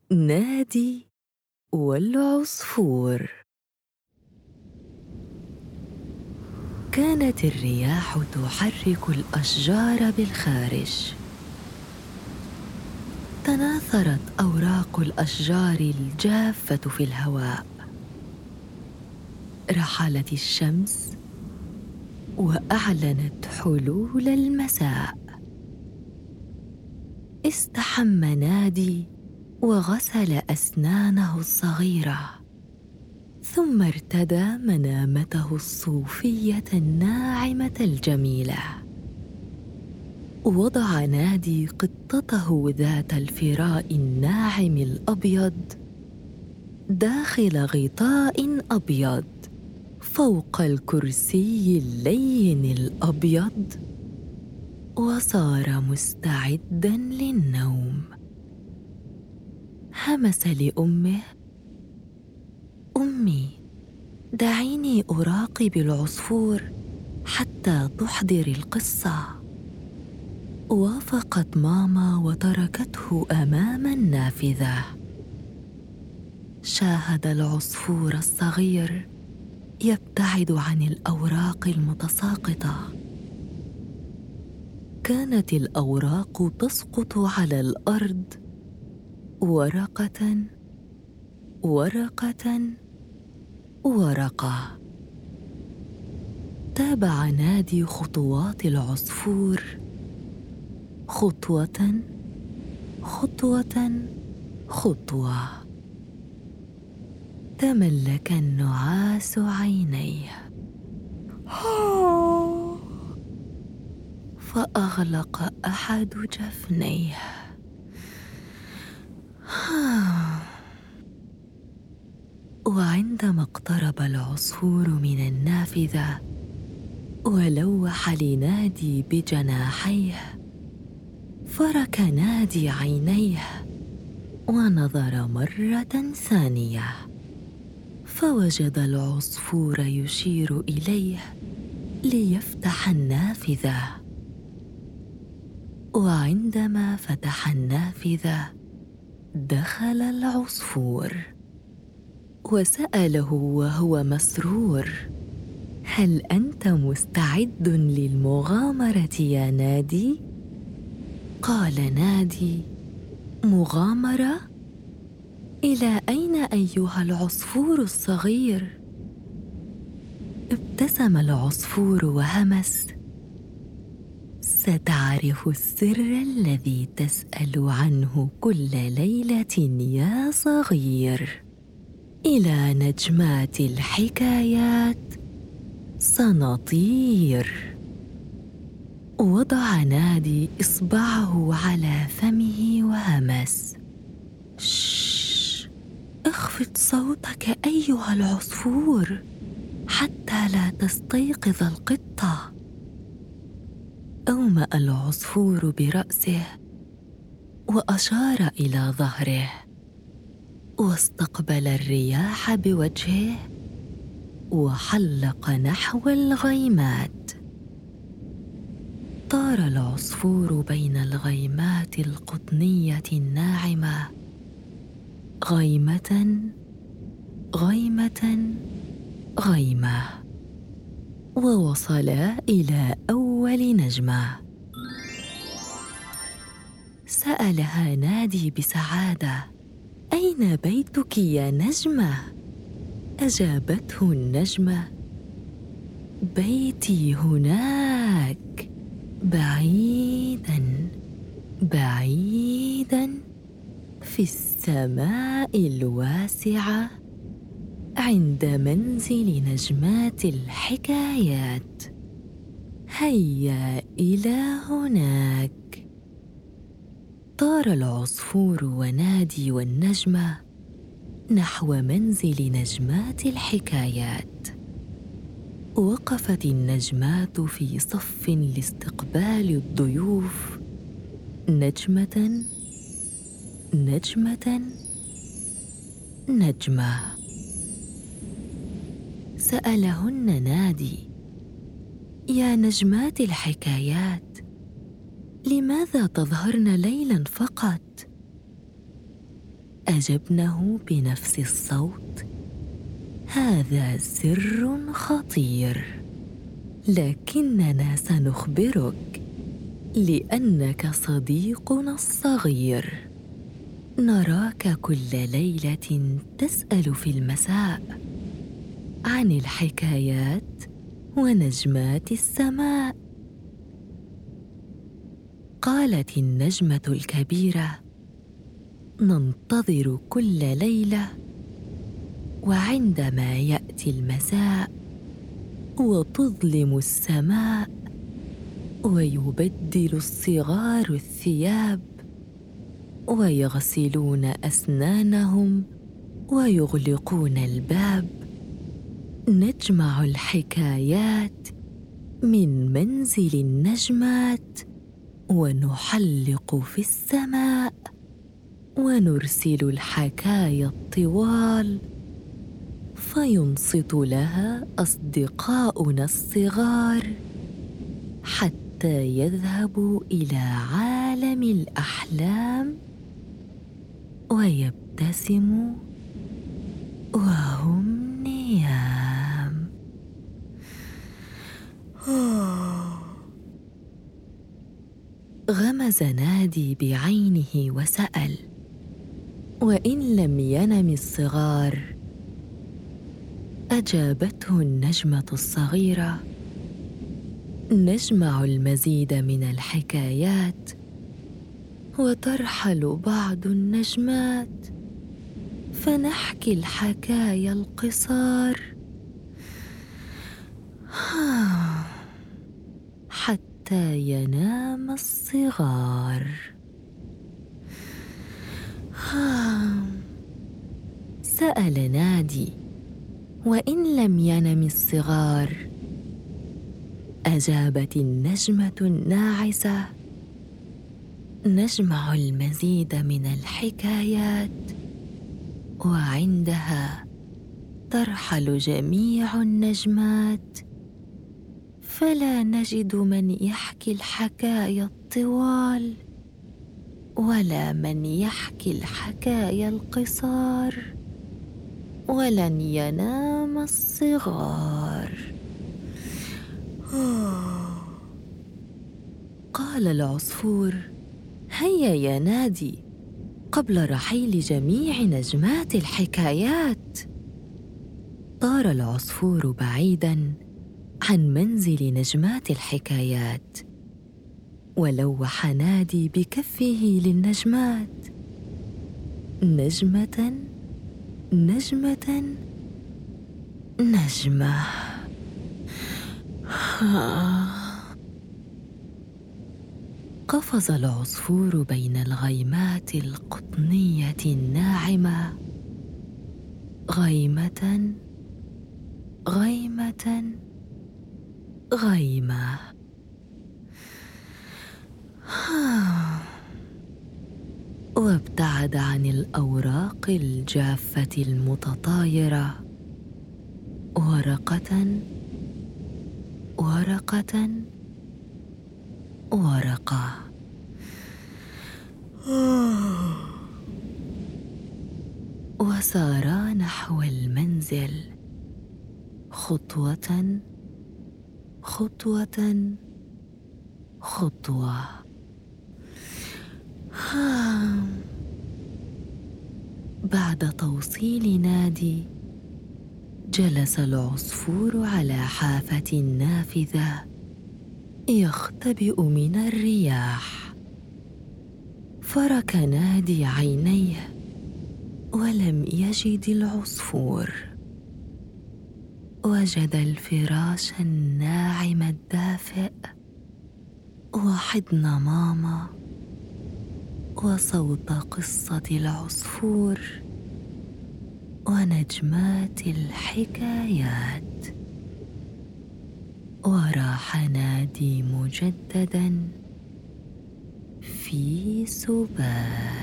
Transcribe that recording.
نادي والعصفور. كانت الرياح تحرك الأشجار بالخارج. تناثرت أوراق الأشجار الجافة في الهواء. رحلت الشمس وأعلنت حلول المساء. استحم نادي وغسل أسنانه الصغيرة، ثم ارتدى منامته الصوفية الناعمة الجميلة. وضع نادي قطته ذات الفراء الناعم الأبيض داخل غطاء أبيض فوق الكرسي اللين الأبيض، وصار مستعداً للنوم. همس لأمه: أمي، دعيني أراقب العصفور حتى تحضر القصة. وافقت ماما وتركته أمام النافذة. شاهد العصفور الصغير يبتعد عن الأوراق المتساقطة. كانت الأوراق تسقط على الأرض ورقة ورقة ورقة. تابع نادي خطوات العصفور، خطوة خطوة خطوة. تملك النعاس عينيه، فأغلق أحد جفنيه. وعندما اقترب العصفور من النافذة ولوح لنادي بجناحيه، فرك نادي عينيه ونظر مرة ثانية، فوجد العصفور يشير إليه ليفتح النافذة. وعندما فتح النافذة دخل العصفور وسأله وهو مسرور: هل أنت مستعد للمغامرة يا نادي؟ قال نادي: مغامرة؟ إلى أين أيها العصفور الصغير؟ ابتسم العصفور وهمس: ستعرف السر الذي تسأل عنه كل ليلة يا صغير. إلى نجمات الحكايات سنطير. وضع نادي إصبعه على فمه وهمس: شش، اخفض صوتك أيها العصفور حتى لا تستيقظ القطة. أومأ العصفور برأسه وأشار إلى ظهره، واستقبل الرياح بوجهه وحلق نحو الغيمات. طار العصفور بين الغيمات القطنية الناعمة، غيمة غيمة غيمة، ووصلا إلى أول نجمة. سألها نادي بسعادة: أين بيتك يا نجمة؟ أجابته النجمة: بيتي هناك، بعيداً بعيداً في السماء الواسعة، عند منزل نجمات الحكايات. هيا إلى هناك. طار العصفور ونادي والنجمة نحو منزل نجمات الحكايات. وقفت النجمات في صف لاستقبال الضيوف، نجمة نجمة نجمة. سألهن نادي: يا نجمات الحكايات، لماذا تظهرن ليلاً فقط؟ أجبنه بنفس الصوت: هذا سر خطير، لكننا سنخبرك لأنك صديقنا الصغير. نراك كل ليلة تسأل في المساء عن الحكايات ونجمات السماء. قالت النجمة الكبيرة: ننتظر كل ليلة، وعندما يأتي المساء وتظلم السماء ويبدل الصغار الثياب ويغسلون أسنانهم ويغلقون الباب، نجمع الحكايات من منزل النجمات ونحلق في السماء، ونرسل الحكايا الطوال، فينصت لها أصدقاؤنا الصغار حتى يذهبوا إلى عالم الأحلام ويبتسموا وهم نيام. غمز نادي بعينه وسأل: وإن لم ينم الصغار؟ أجابته النجمة الصغيرة: نجمع المزيد من الحكايات، وترحل بعض النجمات، فنحكي الحكايا القصار حتى ينام الصغار. سأل نادي: وإن لم ينم الصغار؟ أجابت النجمة الناعسة: نجمع المزيد من الحكايات، وعندها ترحل جميع النجمات، فلا نجد من يحكي الحكايا الطوال ولا من يحكي الحكايا القصار، ولن ينام الصغار. قال العصفور: هيا يا نادي، قبل رحيل جميع نجمات الحكايات. طار العصفور بعيداً عن منزل نجمات الحكايات، ولوح نادي بكفه للنجمات: نجمة نجمة نجمة. قفز العصفور بين الغيمات القطنية الناعمة، غيمة غيمة غيمة. وابتعد عن الأوراق الجافة المتطايرة، ورقة ورقة ورقة. وسارا نحو المنزل، خطوة خطوة خطوة. بعد توصيل نادي، جلس العصفور على حافة نافذة يختبئ من الرياح. فرك نادي عينيه ولم يجد العصفور. وجد الفراش الناعم الدافئ، وحضن ماما، وصوت قصة العصفور، ونجمات الحكايات. وراح نادي مجدداً في سبات.